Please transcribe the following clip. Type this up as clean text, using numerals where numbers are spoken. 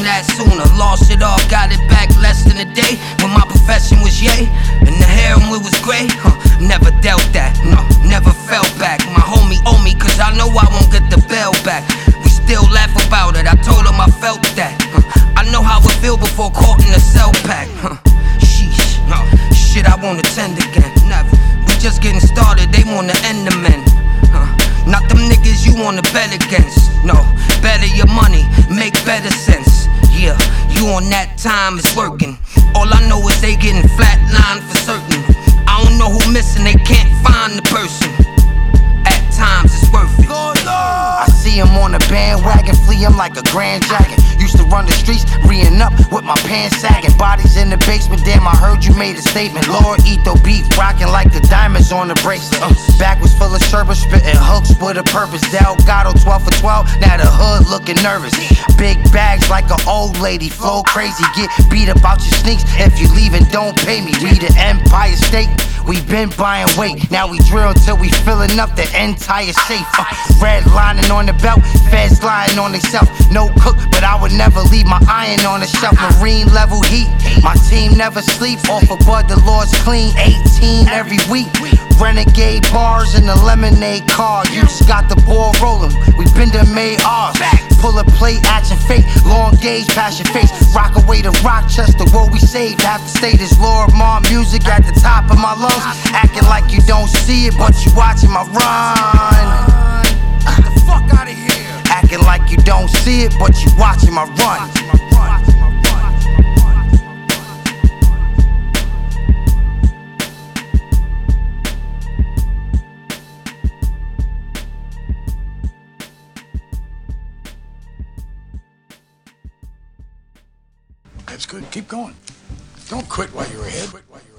that sooner. Lost it all, got it back less than a day. When my profession was yay, and the heroin was gray. Never dealt that, no, never fell back. My homie owe me, cause I know I won't get the bail back. We still laugh about it, I told him I felt that. I know how it feel before caught in a cell pack. Sheesh, shit I won't attend again, never. We just getting started, they wanna end the men. Not them niggas you wanna bet against. No, better your money, make better sense. Yeah, you on that time, it's working. All I know is they getting flatlined for certain. I don't know who missing, they can't find the person. At times it's worth it. I see him on the bandwagon, flee him like a grand dragon. Used to run the streets, reeing up with my pants sagging. Bodies in the basement, damn, I heard you made a statement. Lord Etho beef, rocking like the diamonds on the bracelet. Back was full of sherbet, spitting hooks with a purpose. Delgado 12 for 12, now the hood looking nervous. Big bags like an old lady, flow crazy. Get beat about your sneaks, if you leaving, don't pay me. We the Empire State, we been buying weight. Now we drill till we filling up the entire safe. Red lining on the belt, feds lying on themselves. No cook, but I would never leave my iron on the shelf. Marine level heat, my team never sleep. Off of Bud, the Lord's clean, 18 every week. Renegade bars in the lemonade car. You just got the ball rolling, we been done made ours. Pull a plate, action fake, long gauge, passion face. Rock away to Rochester, what we saved. Have to stay this Lord Mar music at the top of my lungs. Acting like you don't see it, but you watching my run. Get the fuck out of here. Acting like you don't see it, but you watching my run. That's good. Keep going. Don't quit while you're ahead.